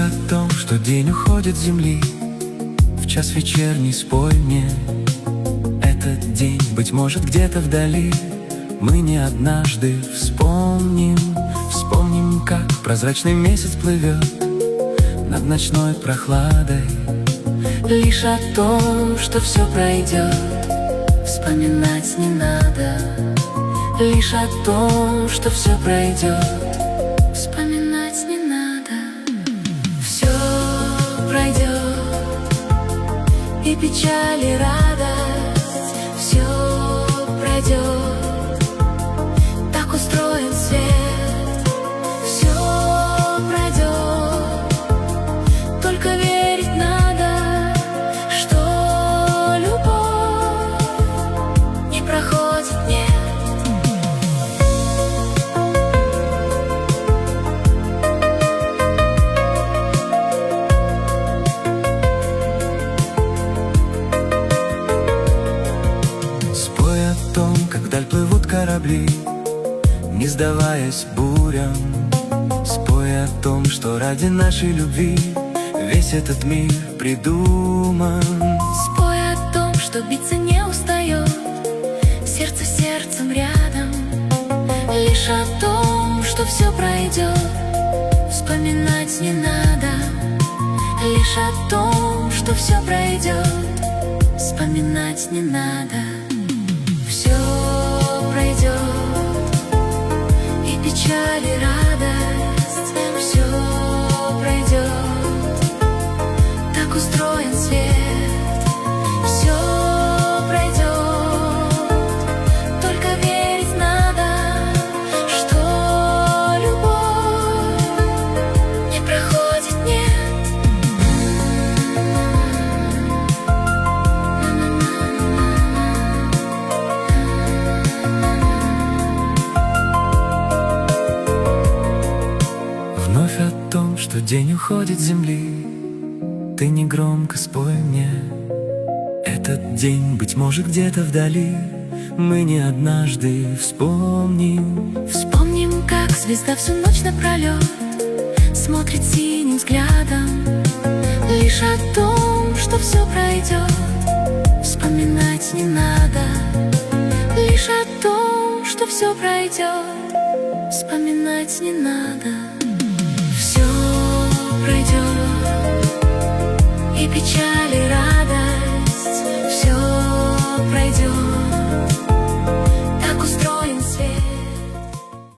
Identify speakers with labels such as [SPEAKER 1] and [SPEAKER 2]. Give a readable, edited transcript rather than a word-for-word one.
[SPEAKER 1] о том, что день уходит с земли. В час вечерний спой мне этот день, быть может, где-то вдали. Мы не однажды вспомним, как прозрачный месяц плывет над ночной прохладой. Лишь о том, что все пройдет, вспоминать не надо. Лишь о том, что все пройдет, вспоминать не надо. Все пройдет, и печаль, и радость. Все пройдет, так устроен свет. Все пройдет, только верить надо, что любовь не проходит, нет. Спой о том, как вдаль плывут корабли, не сдаваясь бурям. Спой о том, что ради нашей любви весь этот мир придуман.
[SPEAKER 2] Спой о том, что биться не устает, сердце сердцем рядом. Лишь о том, что все пройдет, вспоминать не надо. Лишь о том, что все пройдет, вспоминать не надо. Все пройдет, и печаль, и радость. Все пройдет, так устроен свет. Все пройдет, только верить надо, что любовь не проходит, нет.
[SPEAKER 1] Вновь о том, что день уходит с земли, ты негромко спой мне этот день, быть может, где-то вдали. Мы не однажды вспомним.
[SPEAKER 2] Вспомним, как звезда всю ночь напролет смотрит синим взглядом. Лишь о том, что все пройдет, вспоминать не надо. Лишь о том, что все пройдет, вспоминать не надо. Все пройдет, и печаль, и радость.